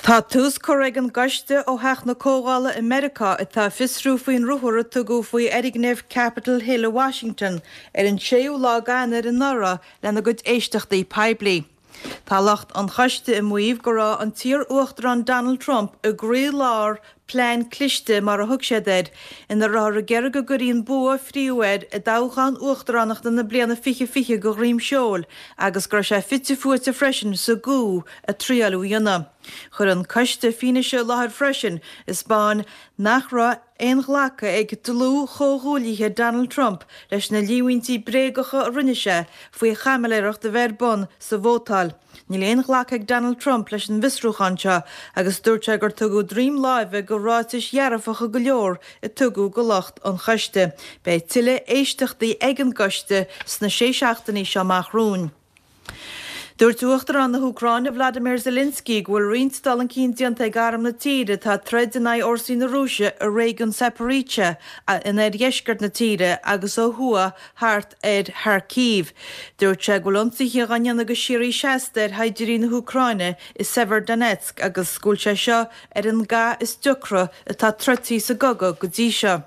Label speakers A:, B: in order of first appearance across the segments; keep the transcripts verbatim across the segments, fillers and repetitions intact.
A: Tá tús correg an gaiste ó heach na cógála America atá fisrú faoin ruthra tugu faoi Erignef Capitol Hill a Washington ar an séú lá ganar in nara lena go éisteachtaí peblií. Tá lacht an chaiste i muomh go rá an tír uachtar an Donald Trump a gré lár plein cliste mar a thug sé dead ina rá a gear go guríon bua fríúid a dáchan uachtarannach na bliana fiche fiche go rím seol agus gur sé fitte fuite freisin sa gú a tríalú dhéana. Chur an caiste fine se láthir freisin is bán nach ra ein ghlacha ag dlú chóghúlíthe Donald Trump leis na líhaintí brégacha a rinne sé faoi chameléireacht de verbon sa bhótal. Ní léon ghlacha ag Donald Trump leis an visrúchanse agus dúirte gur tugu dream live go ráitis jararfacha go leor i tugu go lacht an chaiste. Bei tiile éisteachtaí ag an gaiste sna sé seachtaí se amachrún. Dúirt uachtar an na Ucráine Vladimir Zelensky ghfuil rionstal an cíntianta ag arm na tíre tá treid in é orsí na Rúise a réigen Zaporíche in éad dheisgart na tíre agus ó thua thart éad Kharkiv. Dúirt sé ghfuil ionsaithe ganneanna go sirí seasta ar haidirí na Ucráine is Severodonetsk agus scoil sé seo ar an gá is ducra atá trotí sa gaga go dtí seo.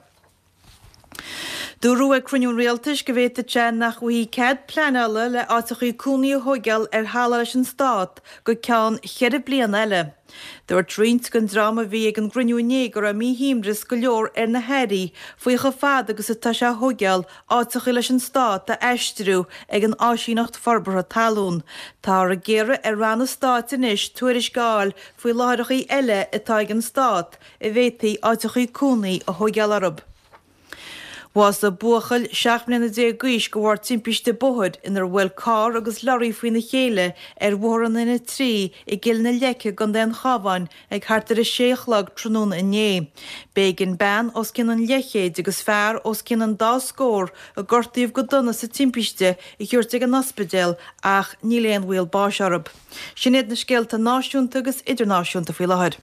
A: Dúrú ag cruniún réaltais go bhhéta te nach bhí cead pleanála le átachaí cúnaí thugeal ar hála leis an stát go ceann chead blian eile. Dúir trínt gon drama bhí ag an gruniúné gur a míhíimris go leor ar na heirí faoi go fad agus atá se thugeal átachaí leis an stát a eistriú ag an áisínacht forbartha talún. Tá a géire ar ran na stát inis tuairis gáil faoi láthrachaí eile atá ag an stát i bhhétaí átachaí cúnaí a thugeal arab. Was a buachal seaachna na dé gaiis go bhhar timpiste bohad inar bhfuil cá agus lorí faoin na chéile ar bhran ina trí i gil na leice gan den chahain ag hartar a séchlag trúna inné. Bégin ben os cin an lechéid agus fearr os cin an dá scór a gortaíomh go donna sa timpiste i chuirt ag an ospidéal ach ní léon bhfuil báis arab. Sin iad na scéalta náisiúnta agus idirnáisiúnta faoi láthair.